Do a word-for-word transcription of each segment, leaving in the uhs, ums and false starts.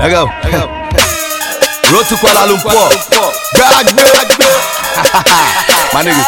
Let go. Road to Kuala Lumpur. Bad, bad, my niggas.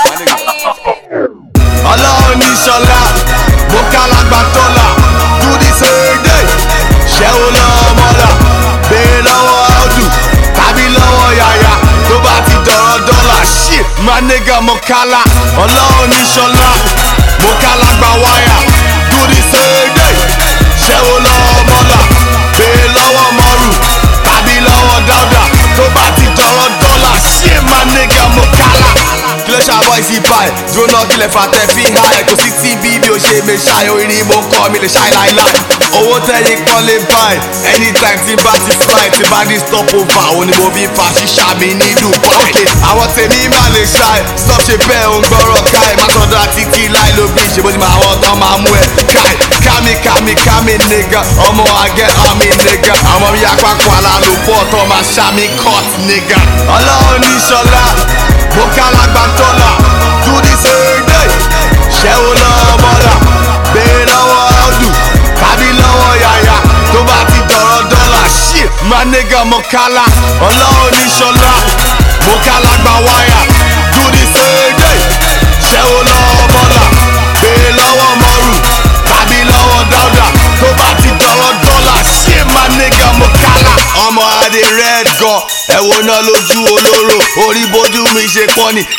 Ọlọ́run ní ṣọlá, mo kálàgbà tọ́lá. Do this every day. Ṣẹ́wó lọ́wọ́ mọ́lá, bèèrè lọ́wọ́ Audu, tàbí lọ́wọ́ Yaya. Tó bá ti dọ̀rọ̀ dọ́là, shit, my nigga mo kálá. Ọlọ́run ní ṣọlá, mo kálàgbà wáyà. Do this every day. Ṣẹ́wó lọ́wọ́ mọ́lá, bèèrè lọ́wọ́ Mọ́rù, tàbí lọ́wọ́ Dáúdà. Tó bá ti dọ̀rọ̀ dọ́là, shit, my nigga mo kálá. Kí ló ṣàbọ̀ ìsì báyìí, dúró náà kílẹ̀ fàtẹ́ fi háì. Kò sí tí bí mi ò ṣe mi ṣáì, orin ni mo kọ́ mi lè ṣáì láìláì. Owó tẹ́yìn kan lè báyìí, anytime tí bá ti fly, tí bá ní stop over, òun ni mo fi fa ṣíṣà mi ní Dubai. Àwọn tèmi máa lè ṣáì, stop ṣe bẹ́ẹ̀ òun gbọ́rọ̀ káì. Má tọ́jú àtìtì láì ló bí ṣe bó ti máa wọ́n tán máa mú ẹ káì. Kámi kámi kámi nigga, ọmọ àgẹ́ àmì nigga. Àwọn mi apá Kuala Lumpur tán máa ṣàmì cut nigga. Ọlọ́run ní ṣọlá, mo kálàgbà tọ́lá. Do this every day. Ṣẹ́wó lọ́wọ́ mọ́lá, bèèrè lọ́wọ́ Audu, tàbí lọ́wọ́ Yaya. Tó bá ti dọ̀rọ̀ dọ́là, shit, my nigga mo kálá. Ọlọ́run ní ṣọlá, mo kálàgbà wáyà. Do this every day. Ṣẹ́wó lọ́wọ́ mọ́lá, bèèrè lọ́wọ́ Mọ́rù, tàbí lọ́wọ́ Dáúdà. Tó bá ti dọ̀rọ̀ dọ́là, shit, my nigga mo kálá. Ọmọ adé red gan, ẹ̀wọ̀n náà lójú olóró. Orí bójú mi ṣe pọ́n ni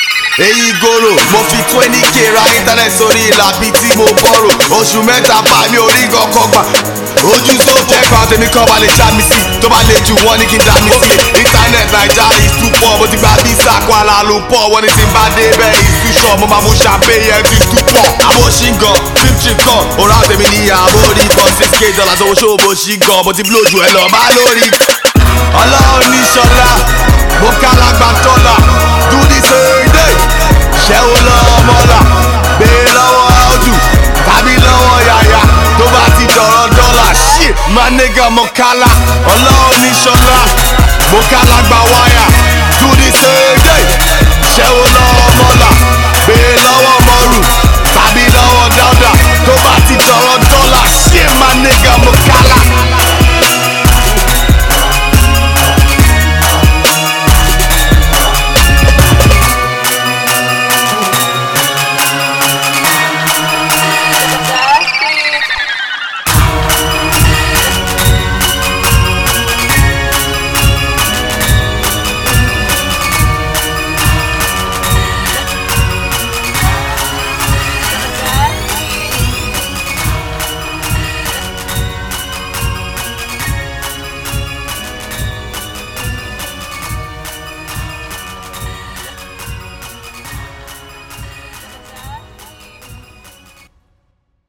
èyí gòrò. Mo fi twenty k ra internet sórí ìlàbí tí mo bọ̀rọ̀. Oṣù mẹ́ta bá mi orí gọ́kọ́ gbà. Ojú tó jẹ́ kan tèmi kan bá lè já mi sí. Tó bá lè jù wọ́n ní kí n dá mi sí. Internet Naija is too poor. Mo ti gba visa Kuala Lumpur. Wọ́n ní tí n bá dé bẹ́ẹ̀ is too short. Mo máa mú champagne is too poor. Àbò ṣìngàn fifty kan. Òrà tèmi ní àbò rí for six k dollars. Owó ṣòwò ṣìngàn. Mo ti blow ju ẹ lọ má lórí. Ọlọ́run ní ṣọlá, mo kálàgbà tọ́lá. Do this every day. Ṣẹ́wó lọ́wọ́ mọ́lá, bèèrè lọ́wọ́ Audu, tàbí lọ́wọ́ Yaya. Tó bá ti dọ̀rọ̀ dọ́là, shit, my nigga mo kálá. Ọlọ́run ní ṣọlá, mo kálàgbà wáyà.